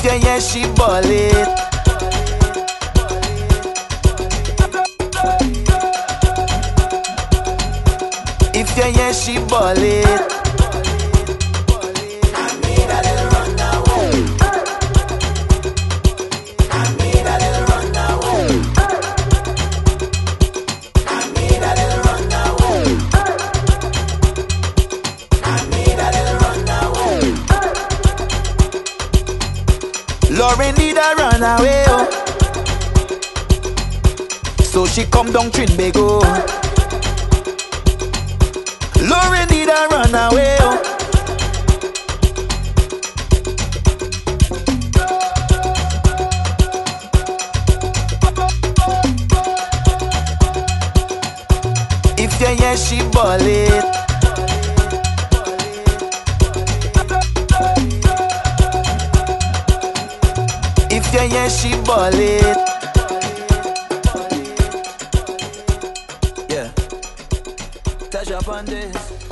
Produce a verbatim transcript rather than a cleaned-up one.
If you hear she ball it, if you hear she ball it, I need a little runaway. I need a little runaway. I need a little runaway. I need a little runaway. Lauren need a runaway, oh. So she come down Trinbago. Lauren need a runaway, oh. If you hear she ball it, if you hear she ball it, yeah. Touch up on this.